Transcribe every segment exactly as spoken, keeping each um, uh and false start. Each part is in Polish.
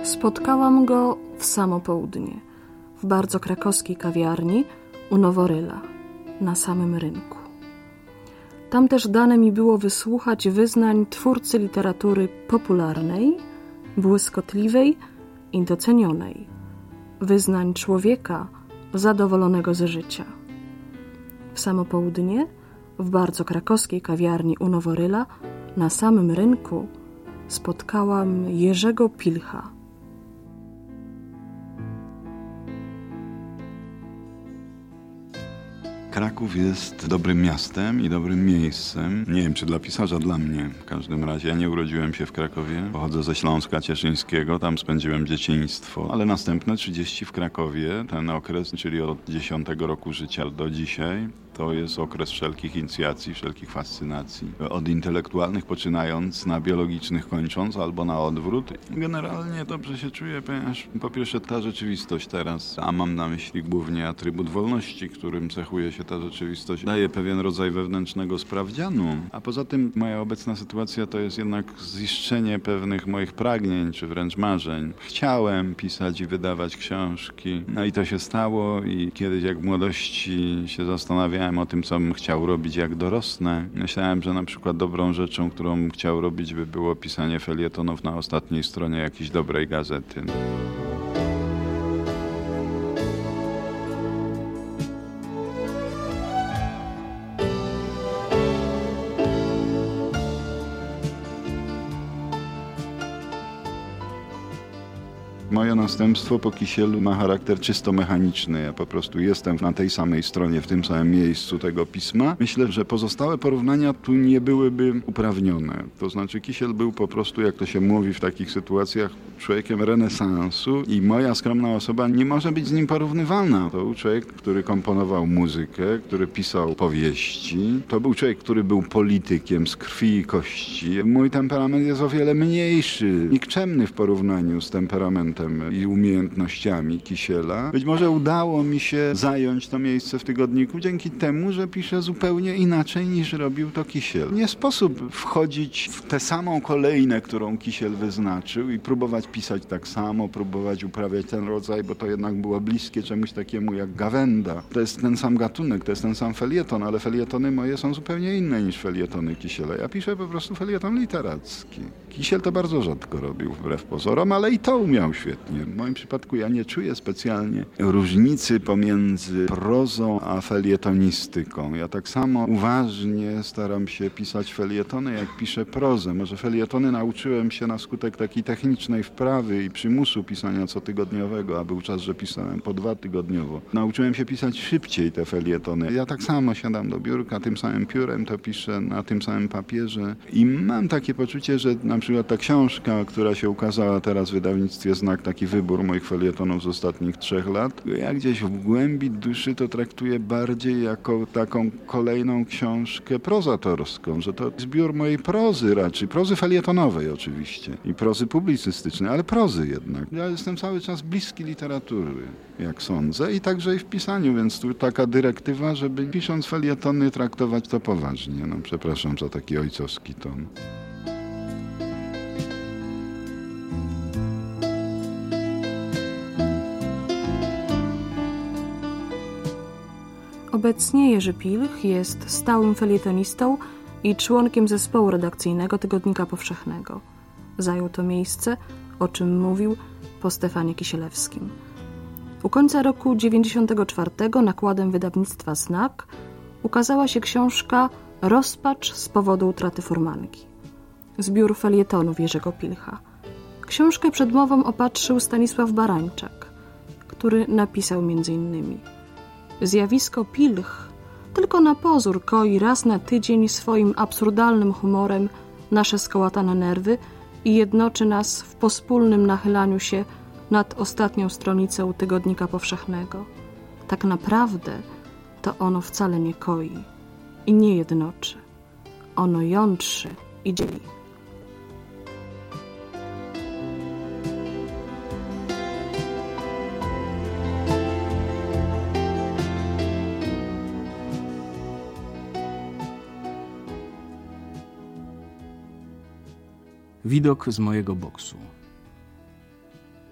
Spotkałam go w samo południe, w bardzo krakowskiej kawiarni u Noworyla, na samym rynku. Tam też dane mi było wysłuchać wyznań twórcy literatury popularnej, błyskotliwej i docenionej, wyznań człowieka zadowolonego ze życia. W samo południe, w bardzo krakowskiej kawiarni u Noworyla, na samym rynku, spotkałam Jerzego Pilcha. Kraków jest dobrym miastem i dobrym miejscem. Nie wiem, czy dla pisarza, dla mnie. W każdym razie ja nie urodziłem się w Krakowie. Pochodzę ze Śląska Cieszyńskiego, tam spędziłem dzieciństwo. Ale następne trzydzieści w Krakowie, ten okres, czyli od dziesiątego roku życia do dzisiaj, to jest okres wszelkich inicjacji, wszelkich fascynacji. Od intelektualnych poczynając, na biologicznych kończąc, albo na odwrót. Generalnie dobrze się czuję, ponieważ po pierwsze ta rzeczywistość teraz, a mam na myśli głównie atrybut wolności, którym cechuje się ta rzeczywistość, daje pewien rodzaj wewnętrznego sprawdzianu. A poza tym moja obecna sytuacja to jest jednak ziszczenie pewnych moich pragnień, czy wręcz marzeń. Chciałem pisać i wydawać książki. No i to się stało i kiedyś jak w młodości się zastanawiałem o tym, co bym chciał robić, jak dorosnę. Myślałem, że na przykład dobrą rzeczą, którą bym chciał robić, by było pisanie felietonów na ostatniej stronie jakiejś dobrej gazety. Moje następstwo po Kisielu ma charakter czysto mechaniczny. Ja po prostu jestem na tej samej stronie, w tym samym miejscu tego pisma. Myślę, że pozostałe porównania tu nie byłyby uprawnione. To znaczy Kisiel był po prostu, jak to się mówi w takich sytuacjach, człowiekiem renesansu i moja skromna osoba nie może być z nim porównywalna. To był człowiek, który komponował muzykę, który pisał powieści. To był człowiek, który był politykiem z krwi i kości. Mój temperament jest o wiele mniejszy, nikczemny w porównaniu z temperamentem i umiejętnościami Kisiela. Być może udało mi się zająć to miejsce w tygodniku dzięki temu, że piszę zupełnie inaczej niż robił to Kisiel. Nie sposób wchodzić w tę samą kolejnę, którą Kisiel wyznaczył i próbować pisać tak samo, próbować uprawiać ten rodzaj, bo to jednak było bliskie czemuś takiemu jak gawenda. To jest ten sam gatunek, to jest ten sam felieton, ale felietony moje są zupełnie inne niż felietony Kisiela. Ja piszę po prostu felieton literacki. Kisiel to bardzo rzadko robił, wbrew pozorom, ale i to umiał świetnie. W moim przypadku ja nie czuję specjalnie różnicy pomiędzy prozą a felietonistyką. Ja tak samo uważnie staram się pisać felietony, jak piszę prozę. Może felietony nauczyłem się na skutek takiej technicznej wprawy i przymusu pisania cotygodniowego, a był czas, że pisałem po dwa tygodniowo. Nauczyłem się pisać szybciej te felietony. Ja tak samo siadam do biurka, tym samym piórem to piszę, na tym samym papierze i mam takie poczucie, że na przykład ta książka, która się ukazała teraz w wydawnictwie Znak, taki wybór moich felietonów z ostatnich trzech lat, ja gdzieś w głębi duszy to traktuję bardziej jako taką kolejną książkę prozatorską, że to zbiór mojej prozy raczej, prozy felietonowej oczywiście i prozy publicystycznej, ale prozy jednak. Ja jestem cały czas bliski literatury, jak sądzę, i także i w pisaniu, więc tu taka dyrektywa, żeby pisząc felietony traktować to poważnie. No, przepraszam za taki ojcowski ton. Obecnie Jerzy Pilch jest stałym felietonistą i członkiem zespołu redakcyjnego Tygodnika Powszechnego. Zajął to miejsce, o czym mówił, po Stefanie Kisielewskim. U końca roku dziewięćdziesiątego czwartego nakładem wydawnictwa Znak ukazała się książka Rozpacz z powodu utraty furmanki. Zbiór felietonów Jerzego Pilcha. Książkę przedmową opatrzył Stanisław Barańczak, który napisał między innymi: zjawisko Pilch tylko na pozór koi raz na tydzień swoim absurdalnym humorem nasze skołatane nerwy i jednoczy nas w pospólnym nachylaniu się nad ostatnią stronicą Tygodnika Powszechnego. Tak naprawdę to ono wcale nie koi i nie jednoczy. Ono jątrzy i dzieli. Widok z mojego boksu.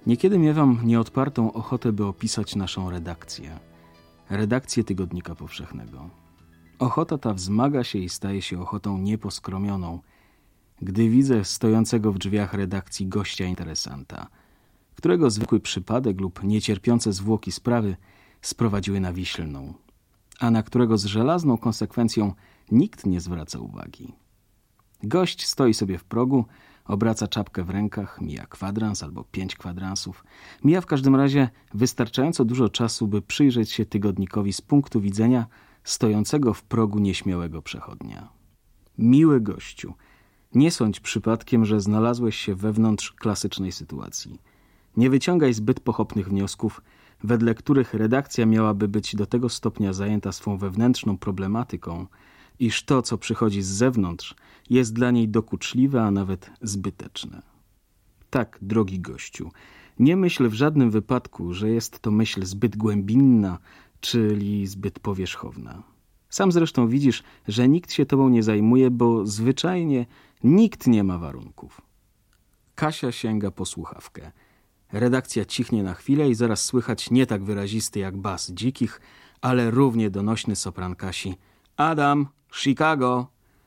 Niekiedy miewam nieodpartą ochotę, by opisać naszą redakcję. Redakcję Tygodnika Powszechnego. Ochota ta wzmaga się i staje się ochotą nieposkromioną, gdy widzę stojącego w drzwiach redakcji gościa interesanta, którego zwykły przypadek lub niecierpiące zwłoki sprawy sprowadziły na Wiślną, a na którego z żelazną konsekwencją nikt nie zwraca uwagi. Gość stoi sobie w progu, obraca czapkę w rękach, mija kwadrans albo pięć kwadransów. Mija w każdym razie wystarczająco dużo czasu, by przyjrzeć się tygodnikowi z punktu widzenia stojącego w progu nieśmiałego przechodnia. Miły gościu, nie sądź przypadkiem, że znalazłeś się wewnątrz klasycznej sytuacji. Nie wyciągaj zbyt pochopnych wniosków, wedle których redakcja miałaby być do tego stopnia zajęta swą wewnętrzną problematyką, iż to, co przychodzi z zewnątrz, jest dla niej dokuczliwe, a nawet zbyteczne. Tak, drogi gościu, nie myśl w żadnym wypadku, że jest to myśl zbyt głębinna, czyli zbyt powierzchowna. Sam zresztą widzisz, że nikt się tobą nie zajmuje, bo zwyczajnie nikt nie ma warunków. Kasia sięga po słuchawkę. Redakcja cichnie na chwilę i zaraz słychać nie tak wyrazisty jak bas dzikich, ale równie donośny sopran Kasi. Adam, Chicago!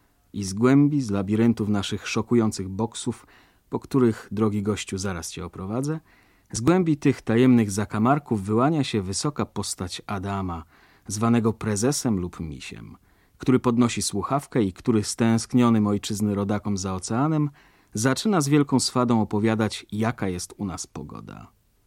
I z głębi, z labiryntów naszych szokujących boksów, po których, drogi gościu, zaraz cię oprowadzę, z głębi tych tajemnych zakamarków wyłania się wysoka postać Adama, zwanego prezesem lub misiem, który podnosi słuchawkę i który stęsknionym ojczyzny rodakom za oceanem zaczyna z wielką swadą opowiadać, jaka jest u nas pogoda.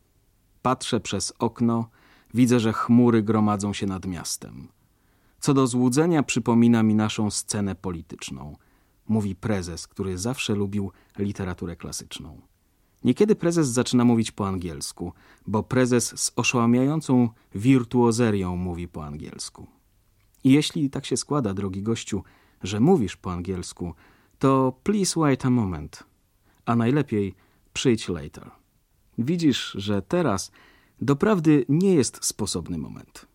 Patrzę przez okno, widzę, że chmury gromadzą się nad miastem. Co do złudzenia przypomina mi naszą scenę polityczną, mówi prezes, który zawsze lubił literaturę klasyczną. Niekiedy prezes zaczyna mówić po angielsku, bo prezes z oszałamiającą wirtuozerią mówi po angielsku. I jeśli tak się składa, drogi gościu, że mówisz po angielsku, to please wait a moment, a najlepiej przyjdź later. Widzisz, że teraz doprawdy nie jest sposobny moment.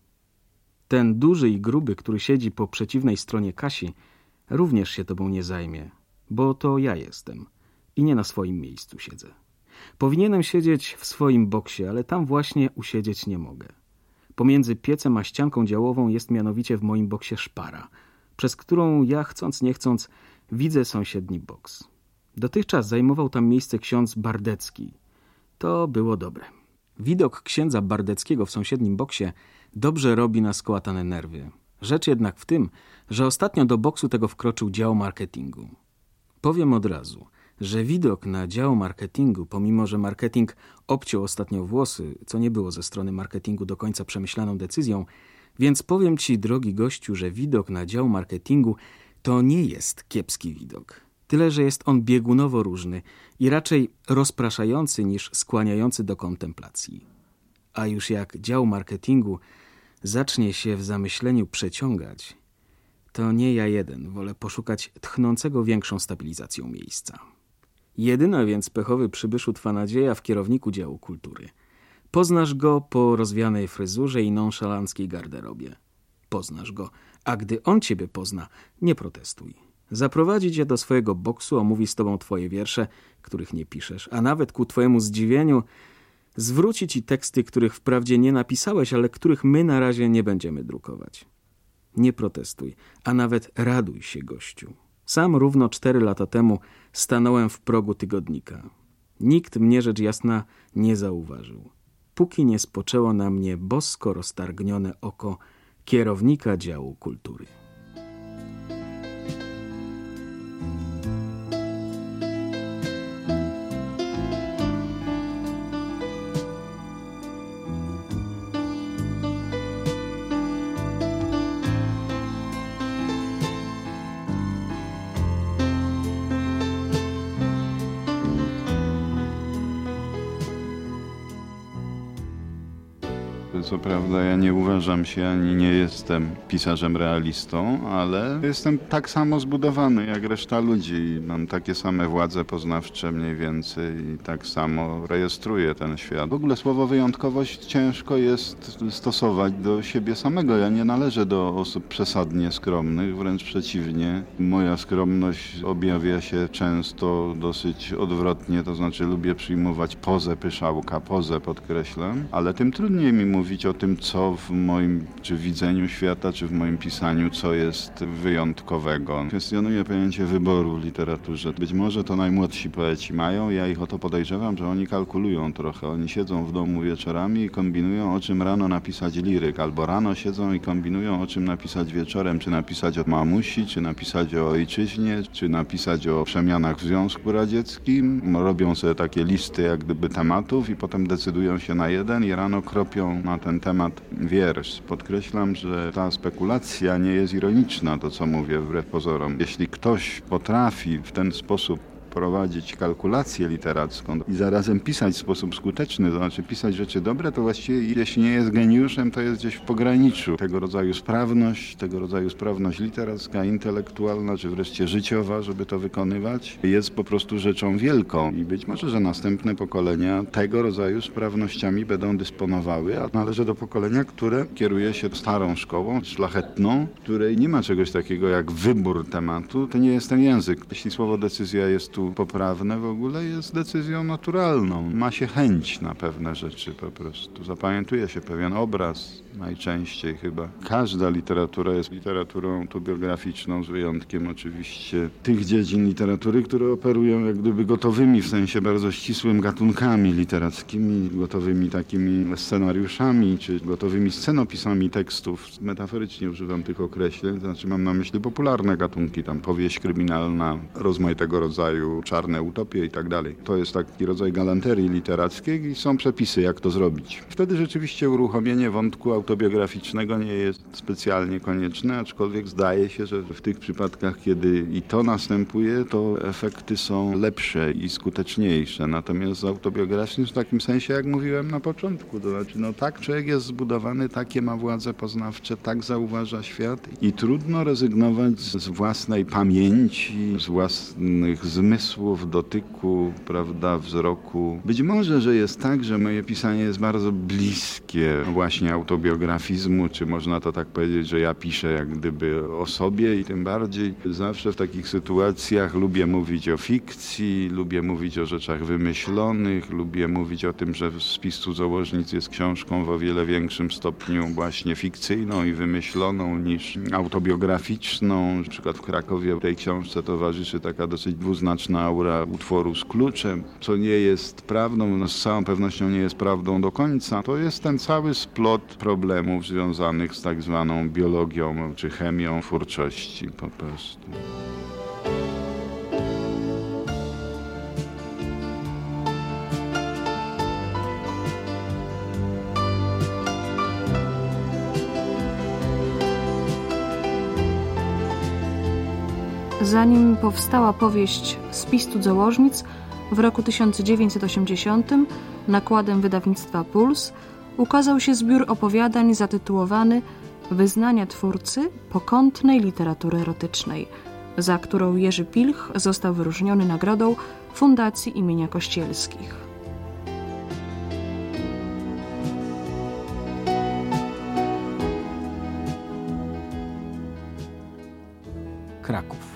Ten duży i gruby, który siedzi po przeciwnej stronie Kasi, również się tobą nie zajmie, bo to ja jestem i nie na swoim miejscu siedzę. Powinienem siedzieć w swoim boksie, ale tam właśnie usiedzieć nie mogę. Pomiędzy piecem a ścianką działową jest mianowicie w moim boksie szpara, przez którą ja, chcąc nie chcąc, widzę sąsiedni boks. Dotychczas zajmował tam miejsce ksiądz Bardecki. To było dobre. Widok księdza Bardeckiego w sąsiednim boksie dobrze robi na skołatane nerwy. Rzecz jednak w tym, że ostatnio do boksu tego wkroczył dział marketingu. Powiem od razu, że widok na dział marketingu, pomimo że marketing obciął ostatnio włosy, co nie było ze strony marketingu do końca przemyślaną decyzją, więc powiem ci, drogi gościu, że widok na dział marketingu to nie jest kiepski widok. Tyle, że jest on biegunowo różny i raczej rozpraszający niż skłaniający do kontemplacji. A już jak dział marketingu zacznie się w zamyśleniu przeciągać, to nie ja jeden wolę poszukać tchnącego większą stabilizacją miejsca. Jedyna więc pechowy przybyszu twa nadzieja w kierowniku działu kultury. Poznasz go po rozwianej fryzurze i nonszalanckiej garderobie. Poznasz go, a gdy on ciebie pozna, nie protestuj. Zaprowadzi cię do swojego boksu, omówi z tobą twoje wiersze, których nie piszesz, a nawet ku twojemu zdziwieniu zwróci ci teksty, których wprawdzie nie napisałeś, ale których my na razie nie będziemy drukować. Nie protestuj, a nawet raduj się, gościu. Sam równo cztery lata temu stanąłem w progu tygodnika. Nikt mnie rzecz jasna nie zauważył, póki nie spoczęło na mnie bosko roztargnione oko kierownika działu kultury. Co prawda ja nie uważam się ani nie jestem pisarzem realistą, ale jestem tak samo zbudowany jak reszta ludzi. Mam takie same władze poznawcze mniej więcej i tak samo rejestruję ten świat. W ogóle słowo wyjątkowość ciężko jest stosować do siebie samego. Ja nie należę do osób przesadnie skromnych, wręcz przeciwnie. Moja skromność objawia się często dosyć odwrotnie, to znaczy lubię przyjmować pozę pyszałka, pozę podkreślam, ale tym trudniej mi mówić o tym, co w moim czy widzeniu świata, czy w moim pisaniu, co jest wyjątkowego. Kwestionuję pojęcie wyboru w literaturze. Być może to najmłodsi poeci mają, ja ich o to podejrzewam, że oni kalkulują trochę. Oni siedzą w domu wieczorami i kombinują, o czym rano napisać liryk, albo rano siedzą i kombinują, o czym napisać wieczorem, czy napisać o mamusi, czy napisać o ojczyźnie, czy napisać o przemianach w Związku Radzieckim. Robią sobie takie listy jak gdyby tematów i potem decydują się na jeden i rano kropią na ten temat wiersz. Podkreślam, że ta spekulacja nie jest ironiczna, to co mówię, wbrew pozorom. Jeśli ktoś potrafi w ten sposób prowadzić kalkulację literacką i zarazem pisać w sposób skuteczny, to znaczy pisać rzeczy dobre, to właściwie jeśli nie jest geniuszem, to jest gdzieś w pograniczu. Tego rodzaju sprawność, tego rodzaju sprawność literacka, intelektualna, czy wreszcie życiowa, żeby to wykonywać, jest po prostu rzeczą wielką. I być może, że następne pokolenia tego rodzaju sprawnościami będą dysponowały, a należy do pokolenia, które kieruje się starą szkołą, szlachetną, której nie ma czegoś takiego jak wybór tematu. To nie jest ten język. Jeśli słowo decyzja jest tu poprawne, w ogóle jest decyzją naturalną. Ma się chęć na pewne rzeczy po prostu. Zapamiętuje się pewien obraz, najczęściej chyba. Każda literatura jest literaturą autobiograficzną, z wyjątkiem oczywiście tych dziedzin literatury, które operują jak gdyby gotowymi, w sensie bardzo ścisłym gatunkami literackimi, gotowymi takimi scenariuszami, czy gotowymi scenopisami tekstów. Metaforycznie używam tych określeń, to znaczy mam na myśli popularne gatunki, tam powieść kryminalna, rozmaitego rodzaju czarne utopie i tak dalej. To jest taki rodzaj galanterii literackiej i są przepisy, jak to zrobić. Wtedy rzeczywiście uruchomienie wątku autobiograficznego nie jest specjalnie konieczne, aczkolwiek zdaje się, że w tych przypadkach, kiedy i to następuje, to efekty są lepsze i skuteczniejsze. Natomiast z autobiograficznym w takim sensie, jak mówiłem na początku, to znaczy, no tak człowiek jest zbudowany, takie ma władze poznawcze, tak zauważa świat i trudno rezygnować z własnej pamięci, z własnych zmysłów, dotyku, prawda, wzroku. Być może, że jest tak, że moje pisanie jest bardzo bliskie właśnie autobiografizmu, czy można to tak powiedzieć, że ja piszę jak gdyby o sobie i tym bardziej zawsze w takich sytuacjach lubię mówić o fikcji, lubię mówić o rzeczach wymyślonych, lubię mówić o tym, że Spis cudzołożnic jest książką w o wiele większym stopniu właśnie fikcyjną i wymyśloną niż autobiograficzną. Na przykład w Krakowie tej książce towarzyszy taka dosyć dwuznaczna aura utworu z kluczem, co nie jest prawdą, no z całą pewnością nie jest prawdą do końca. To jest ten cały splot problemów związanych z tak zwaną biologią czy chemią twórczości po prostu. Zanim powstała powieść Spis cudzołożnic, w roku tysiąc dziewięćset osiemdziesiątym nakładem wydawnictwa Puls ukazał się zbiór opowiadań zatytułowany Wyznania twórcy pokątnej literatury erotycznej, za którą Jerzy Pilch został wyróżniony nagrodą Fundacji imienia Kościelskich. Kraków.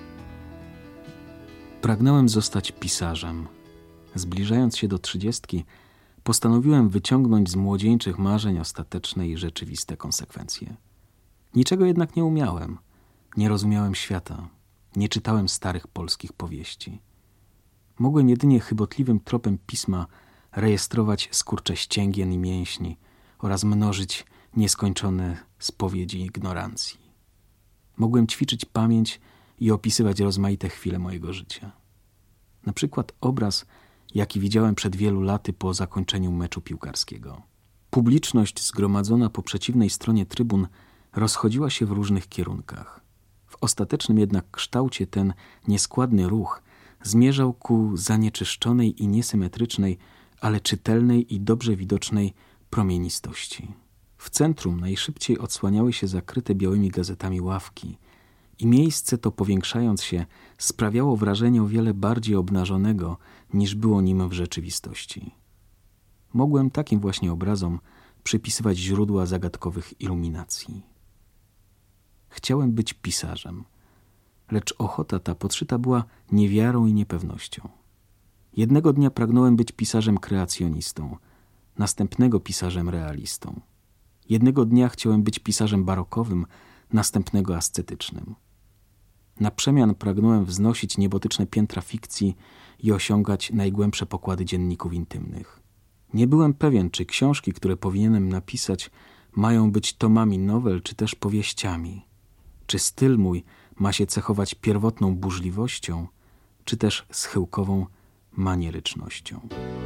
Pragnąłem zostać pisarzem. Zbliżając się do trzydziestki, postanowiłem wyciągnąć z młodzieńczych marzeń ostateczne i rzeczywiste konsekwencje. Niczego jednak nie umiałem. Nie rozumiałem świata. Nie czytałem starych polskich powieści. Mogłem jedynie chybotliwym tropem pisma rejestrować skurcze ścięgien i mięśni oraz mnożyć nieskończone spowiedzi ignorancji. Mogłem ćwiczyć pamięć i opisywać rozmaite chwile mojego życia. Na przykład obraz, jaki widziałem przed wielu laty po zakończeniu meczu piłkarskiego. Publiczność zgromadzona po przeciwnej stronie trybun rozchodziła się w różnych kierunkach. W ostatecznym jednak kształcie ten nieskładny ruch zmierzał ku zanieczyszczonej i niesymetrycznej, ale czytelnej i dobrze widocznej promienistości. W centrum najszybciej odsłaniały się zakryte białymi gazetami ławki i miejsce to, powiększając się, sprawiało wrażenie o wiele bardziej obnażonego, niż było nim w rzeczywistości. Mogłem takim właśnie obrazom przypisywać źródła zagadkowych iluminacji. Chciałem być pisarzem, lecz ochota ta podszyta była niewiarą i niepewnością. Jednego dnia pragnąłem być pisarzem kreacjonistą, następnego pisarzem realistą. Jednego dnia chciałem być pisarzem barokowym, następnego ascetycznym. Na przemian pragnąłem wznosić niebotyczne piętra fikcji i osiągać najgłębsze pokłady dzienników intymnych. Nie byłem pewien, czy książki, które powinienem napisać, mają być tomami nowel, czy też powieściami. Czy styl mój ma się cechować pierwotną burzliwością, czy też schyłkową manierycznością.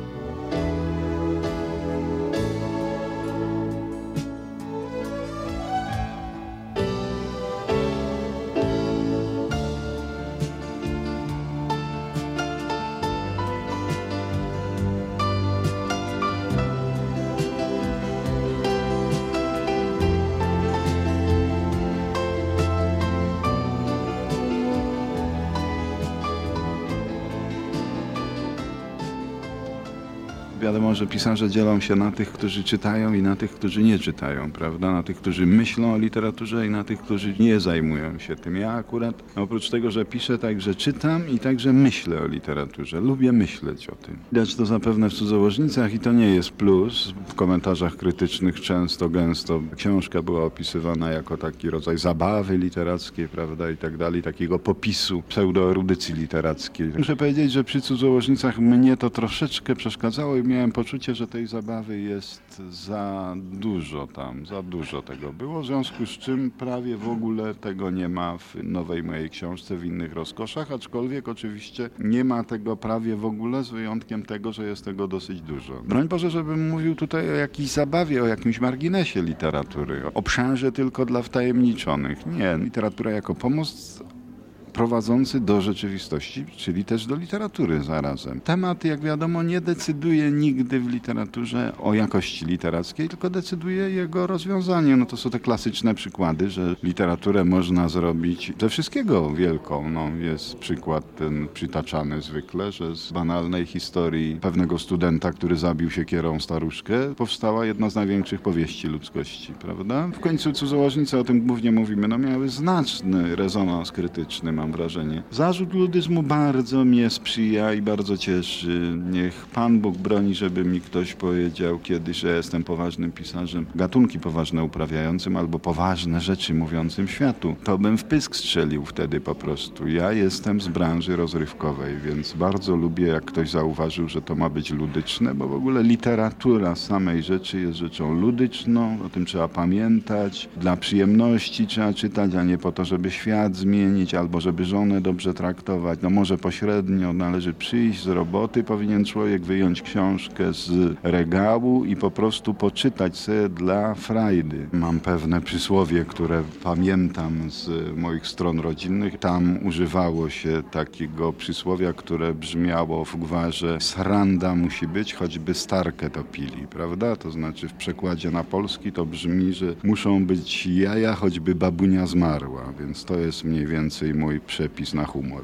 Wiadomo, że pisarze dzielą się na tych, którzy czytają i na tych, którzy nie czytają, prawda? Na tych, którzy myślą o literaturze i na tych, którzy nie zajmują się tym. Ja akurat, oprócz tego, że piszę, także czytam i także myślę o literaturze. Lubię myśleć o tym. Widać to zapewne w Cudzołożnicach i to nie jest plus. W komentarzach krytycznych często, gęsto książka była opisywana jako taki rodzaj zabawy literackiej, prawda? I tak dalej, takiego popisu, pseudoerudycji literackiej. Muszę powiedzieć, że przy Cudzołożnicach mnie to troszeczkę przeszkadzało i miałem poczucie, że tej zabawy jest za dużo tam, za dużo tego było, w związku z czym prawie w ogóle tego nie ma w nowej mojej książce, w innych rozkoszach, aczkolwiek oczywiście nie ma tego prawie w ogóle, z wyjątkiem tego, że jest tego dosyć dużo. Broń Boże, żebym mówił tutaj o jakiejś zabawie, o jakimś marginesie literatury, o obszarze tylko dla wtajemniczonych. Nie, literatura jako pomost prowadzący do rzeczywistości, czyli też do literatury zarazem. Temat, jak wiadomo, nie decyduje nigdy w literaturze o jakości literackiej, tylko decyduje jego rozwiązanie. No to są te klasyczne przykłady, że literaturę można zrobić ze wszystkiego wielką. No, jest przykład ten przytaczany zwykle, że z banalnej historii pewnego studenta, który zabił siekierą staruszkę, powstała jedna z największych powieści ludzkości, prawda? W końcu Cudzołożnice, o tym głównie mówimy, no miały znaczny rezonans krytyczny, mam wrażenie. Zarzut ludyzmu bardzo mnie sprzyja i bardzo cieszy. Niech Pan Bóg broni, żeby mi ktoś powiedział kiedyś, że jestem poważnym pisarzem, gatunki poważne uprawiającym albo poważne rzeczy mówiącym światu. To bym w pysk strzelił wtedy po prostu. Ja jestem z branży rozrywkowej, więc bardzo lubię, jak ktoś zauważył, że to ma być ludyczne, bo w ogóle literatura samej rzeczy jest rzeczą ludyczną, o tym trzeba pamiętać. Dla przyjemności trzeba czytać, a nie po to, żeby świat zmienić albo żeby żonę dobrze traktować. No może pośrednio należy przyjść z roboty, powinien człowiek wyjąć książkę z regału i po prostu poczytać sobie dla frajdy. Mam pewne przysłowie, które pamiętam z moich stron rodzinnych. Tam używało się takiego przysłowia, które brzmiało w gwarze: sranda musi być, choćby starkę topili, prawda? To znaczy w przekładzie na polski to brzmi, że muszą być jaja, choćby babunia zmarła, więc to jest mniej więcej mój przepis na humor.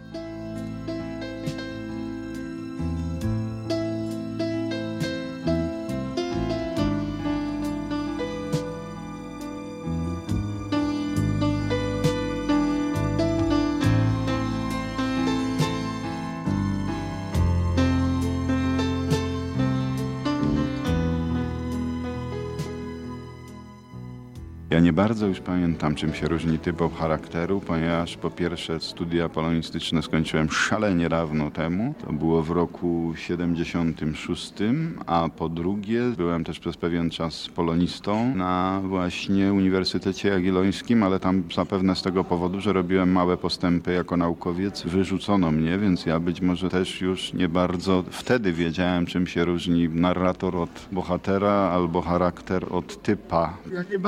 Ja nie bardzo już pamiętam, czym się różni typ charakteru, ponieważ po pierwsze studia polonistyczne skończyłem szalenie dawno temu, to było w roku siedemdziesiątym szóstym, a po drugie byłem też przez pewien czas polonistą na właśnie Uniwersytecie Jagiellońskim, ale tam zapewne z tego powodu, że robiłem małe postępy jako naukowiec, wyrzucono mnie, więc ja być może też już nie bardzo wtedy wiedziałem, czym się różni narrator od bohatera albo charakter od typa. Ja nie bardzo lubię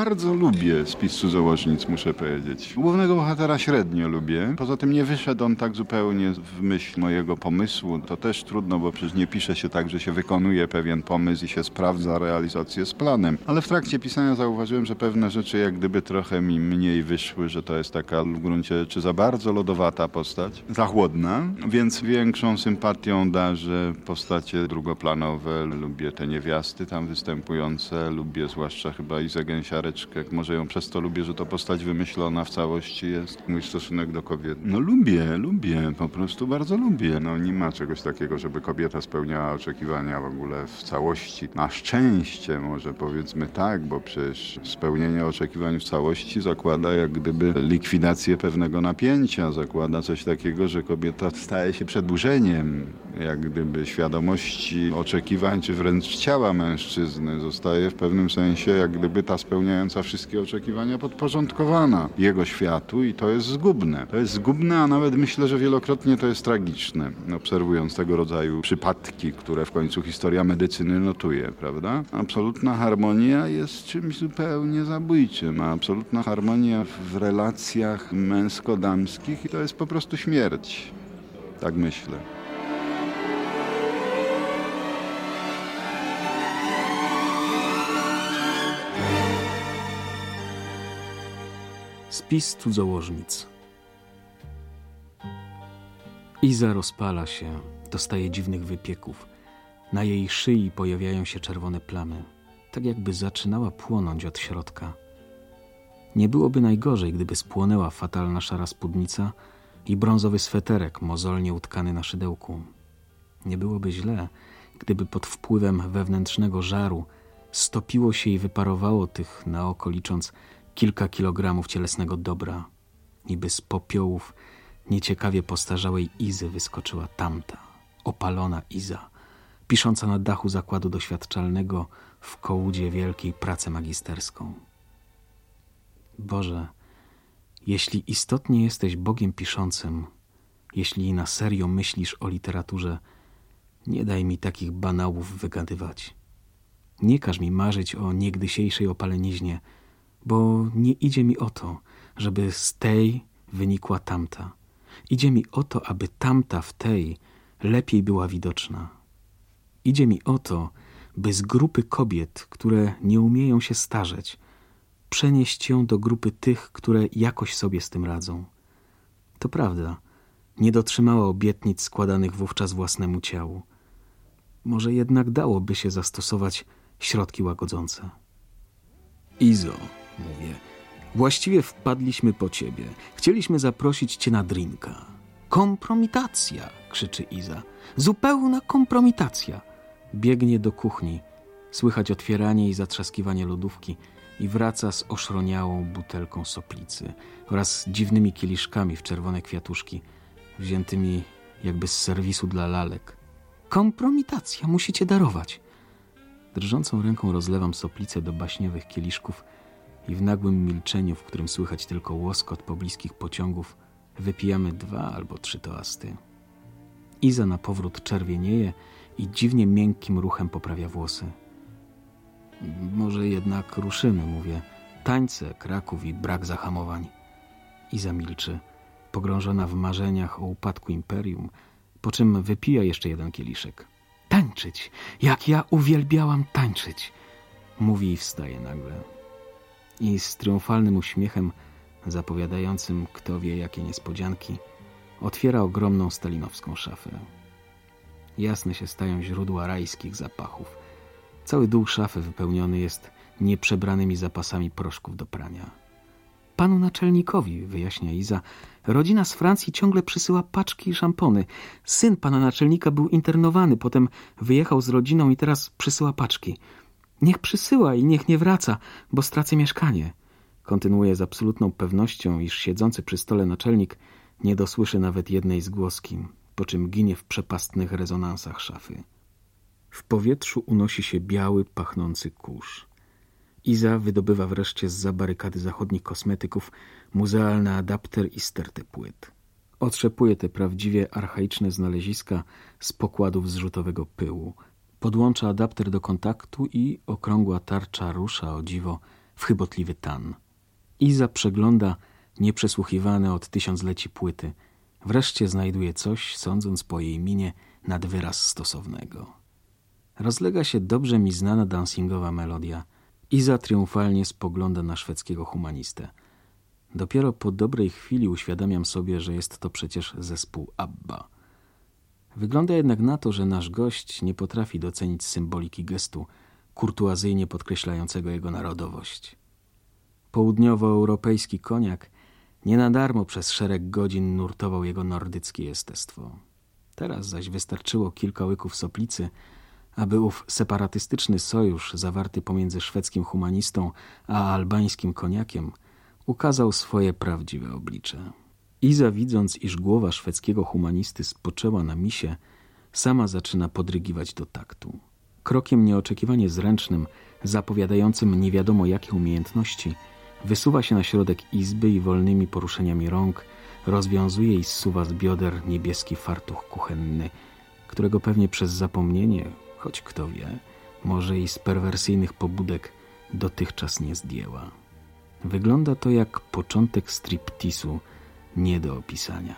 lubię spis cudzołożnic, muszę powiedzieć. Głównego bohatera średnio lubię. Poza tym nie wyszedł on tak zupełnie w myśl mojego pomysłu. To też trudno, bo przecież nie pisze się tak, że się wykonuje pewien pomysł i się sprawdza realizację z planem. Ale w trakcie pisania zauważyłem, że pewne rzeczy jak gdyby trochę mi mniej wyszły, że to jest taka w gruncie rzeczy za bardzo lodowata postać, za chłodna, więc większą sympatią darzę postacie drugoplanowe. Lubię te niewiasty tam występujące, lubię zwłaszcza chyba Izę Gęsiareczkę. Może ją przez to lubię, że to postać wymyślona w całości jest. Mój stosunek do kobiet. No lubię, lubię, po prostu bardzo lubię. No nie ma czegoś takiego, żeby kobieta spełniała oczekiwania w ogóle w całości. Na szczęście może powiedzmy tak, bo przecież spełnienie oczekiwań w całości zakłada jak gdyby likwidację pewnego napięcia, zakłada coś takiego, że kobieta staje się przedłużeniem jak gdyby świadomości oczekiwań, czy wręcz ciała mężczyzny. Zostaje w pewnym sensie jak gdyby ta spełniająca wszystkie oczekiwania podporządkowana jego światu i to jest zgubne. To jest zgubne, a nawet myślę, że wielokrotnie to jest tragiczne, obserwując tego rodzaju przypadki, które w końcu historia medycyny notuje, prawda? Absolutna harmonia jest czymś zupełnie zabójczym, a absolutna harmonia w relacjach męsko-damskich i to jest po prostu śmierć. Tak myślę. Spis cudzołożnic. Iza rozpala się, dostaje dziwnych wypieków. Na jej szyi pojawiają się czerwone plamy, tak jakby zaczynała płonąć od środka. Nie byłoby najgorzej, gdyby spłonęła fatalna szara spódnica i brązowy sweterek mozolnie utkany na szydełku. Nie byłoby źle, gdyby pod wpływem wewnętrznego żaru stopiło się i wyparowało tych, na oko licząc, kilka kilogramów cielesnego dobra. Niby z popiołów nieciekawie postarzałej Izy wyskoczyła tamta, opalona Iza, pisząca na dachu zakładu doświadczalnego w kołudzie wielkiej pracę magisterską. Boże, jeśli istotnie jesteś Bogiem piszącym, jeśli na serio myślisz o literaturze, nie daj mi takich banałów wygadywać. Nie każ mi marzyć o niegdysiejszej opaleniźnie, bo nie idzie mi o to, żeby z tej wynikła tamta. Idzie mi o to, aby tamta w tej lepiej była widoczna. Idzie mi o to, by z grupy kobiet, które nie umieją się starzeć, przenieść ją do grupy tych, które jakoś sobie z tym radzą. To prawda, nie dotrzymała obietnic składanych wówczas własnemu ciału. Może jednak dałoby się zastosować środki łagodzące. Izo, mówię, właściwie wpadliśmy po ciebie. Chcieliśmy zaprosić cię na drinka. Kompromitacja, krzyczy Iza. Zupełna kompromitacja. Biegnie do kuchni. Słychać otwieranie i zatrzaskiwanie lodówki i wraca z oszroniałą butelką soplicy oraz dziwnymi kieliszkami w czerwone kwiatuszki, wziętymi jakby z serwisu dla lalek. Kompromitacja, musicie darować. Drżącą ręką rozlewam soplicę do baśniowych kieliszków i w nagłym milczeniu, w którym słychać tylko łoskot pobliskich pociągów, wypijamy dwa albo trzy toasty. Iza na powrót czerwienieje i dziwnie miękkim ruchem poprawia włosy. Może jednak ruszymy, mówię. Tańce, Kraków i brak zahamowań. Iza milczy, pogrążona w marzeniach o upadku imperium, po czym wypija jeszcze jeden kieliszek. Tańczyć, jak ja uwielbiałam tańczyć, mówi i wstaje nagle. I z triumfalnym uśmiechem, zapowiadającym kto wie jakie niespodzianki, otwiera ogromną stalinowską szafę. Jasne się stają źródła rajskich zapachów. Cały dół szafy wypełniony jest nieprzebranymi zapasami proszków do prania. Panu naczelnikowi, wyjaśnia Iza, rodzina z Francji ciągle przysyła paczki i szampony. Syn pana naczelnika był internowany, potem wyjechał z rodziną i teraz przysyła paczki. Niech przysyła i niech nie wraca, bo stracę mieszkanie. Kontynuuje z absolutną pewnością, iż siedzący przy stole naczelnik nie dosłyszy nawet jednej zgłoski, po czym ginie w przepastnych rezonansach szafy. W powietrzu unosi się biały, pachnący kurz. Iza wydobywa wreszcie zza barykady zachodnich kosmetyków muzealny adapter i stertę płyt. Otrzepuje te prawdziwie archaiczne znaleziska z pokładów zrzutowego pyłu. Podłącza adapter do kontaktu i okrągła tarcza rusza, o dziwo, w chybotliwy tan. Iza przegląda nieprzesłuchiwane od tysiącleci płyty. Wreszcie znajduje coś, sądząc po jej minie, nad wyraz stosownego. Rozlega się dobrze mi znana dancingowa melodia. Iza triumfalnie spogląda na szwedzkiego humanistę. Dopiero po dobrej chwili uświadamiam sobie, że jest to przecież zespół ABBA. Wygląda jednak na to, że nasz gość nie potrafi docenić symboliki gestu, kurtuazyjnie podkreślającego jego narodowość. Południowoeuropejski koniak nie na darmo przez szereg godzin nurtował jego nordyckie jestestwo. Teraz zaś wystarczyło kilka łyków soplicy, aby ów separatystyczny sojusz zawarty pomiędzy szwedzkim humanistą a albańskim koniakiem ukazał swoje prawdziwe oblicze. Iza, widząc, iż głowa szwedzkiego humanisty spoczęła na misie, sama zaczyna podrygiwać do taktu. Krokiem nieoczekiwanie zręcznym, zapowiadającym nie wiadomo jakie umiejętności, wysuwa się na środek izby i wolnymi poruszeniami rąk rozwiązuje i zsuwa z bioder niebieski fartuch kuchenny, którego pewnie przez zapomnienie, choć kto wie, może i z perwersyjnych pobudek dotychczas nie zdjęła. Wygląda to jak początek striptisu, nie do opisania.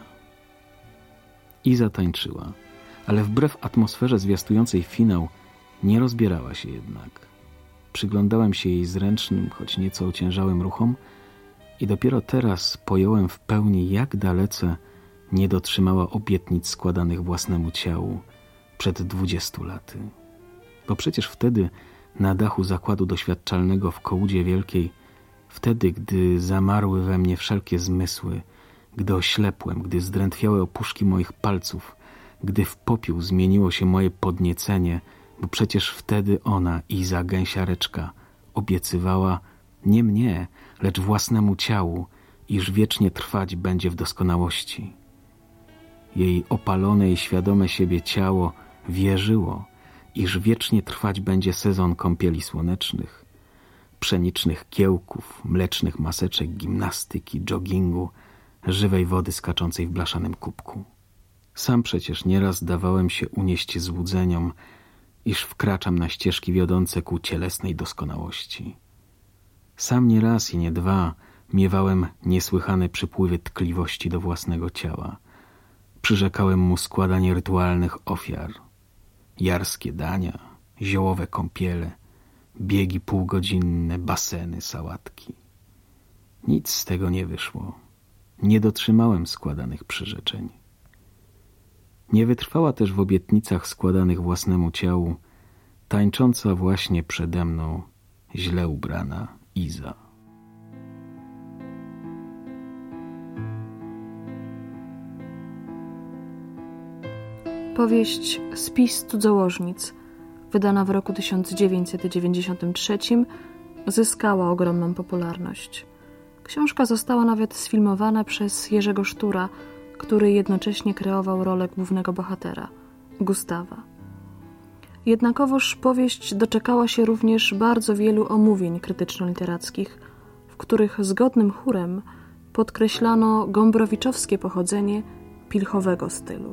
Iza tańczyła, ale wbrew atmosferze zwiastującej finał nie rozbierała się jednak. Przyglądałem się jej zręcznym, choć nieco ociężałym ruchom i dopiero teraz pojąłem w pełni, jak dalece nie dotrzymała obietnic składanych własnemu ciału przed dwudziestu laty. Bo przecież wtedy na dachu zakładu doświadczalnego w Kołudzie Wielkiej, wtedy, gdy zamarły we mnie wszelkie zmysły, gdy oślepłem, gdy zdrętwiały opuszki moich palców, gdy w popiół zmieniło się moje podniecenie, bo przecież wtedy ona, Iza Gęsiareczka, obiecywała nie mnie, lecz własnemu ciału, iż wiecznie trwać będzie w doskonałości. Jej opalone i świadome siebie ciało wierzyło, iż wiecznie trwać będzie sezon kąpieli słonecznych, pszenicznych kiełków, mlecznych maseczek, gimnastyki, joggingu, żywej wody skaczącej w blaszanym kubku. Sam przecież nieraz dawałem się unieść złudzeniom, iż wkraczam na ścieżki wiodące ku cielesnej doskonałości. Sam nie raz i nie dwa miewałem niesłychane przypływy tkliwości do własnego ciała. Przyrzekałem mu składanie rytualnych ofiar, jarskie dania, ziołowe kąpiele, biegi półgodzinne, baseny, sałatki. Nic z tego nie wyszło. Nie dotrzymałem składanych przyrzeczeń. Nie wytrwała też w obietnicach składanych własnemu ciału tańcząca właśnie przede mną źle ubrana Iza. Powieść Spis cudzołożnic, wydana w roku tysiąc dziewięćset dziewięćdziesiątym trzecim, zyskała ogromną popularność. Książka została nawet sfilmowana przez Jerzego Sztura, który jednocześnie kreował rolę głównego bohatera, Gustawa. Jednakowoż powieść doczekała się również bardzo wielu omówień krytyczno-literackich, w których zgodnym chórem podkreślano gombrowiczowskie pochodzenie pilchowego stylu.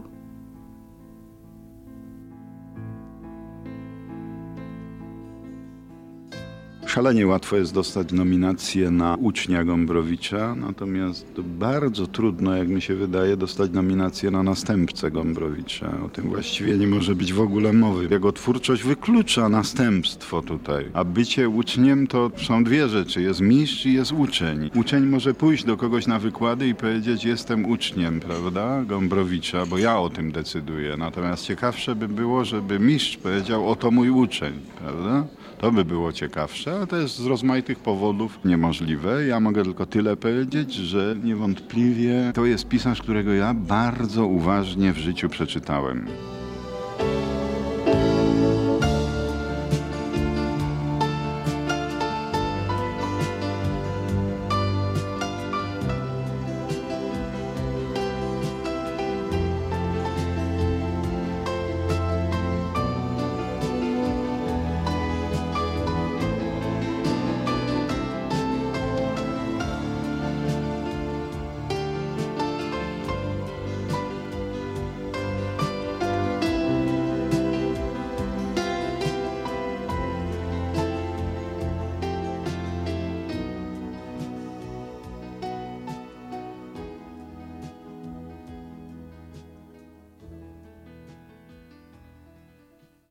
Szalenie łatwo jest dostać nominację na ucznia Gombrowicza, natomiast bardzo trudno, jak mi się wydaje, dostać nominację na następcę Gombrowicza. O tym właściwie nie może być w ogóle mowy. Jego twórczość wyklucza następstwo tutaj. A bycie uczniem to są dwie rzeczy. Jest mistrz i jest uczeń. Uczeń może pójść do kogoś na wykłady i powiedzieć: jestem uczniem, prawda, Gombrowicza, bo ja o tym decyduję. Natomiast ciekawsze by było, żeby mistrz powiedział: oto mój uczeń, prawda? To by było ciekawsze, ale to jest z rozmaitych powodów niemożliwe. Ja mogę tylko tyle powiedzieć, że niewątpliwie to jest pisarz, którego ja bardzo uważnie w życiu przeczytałem.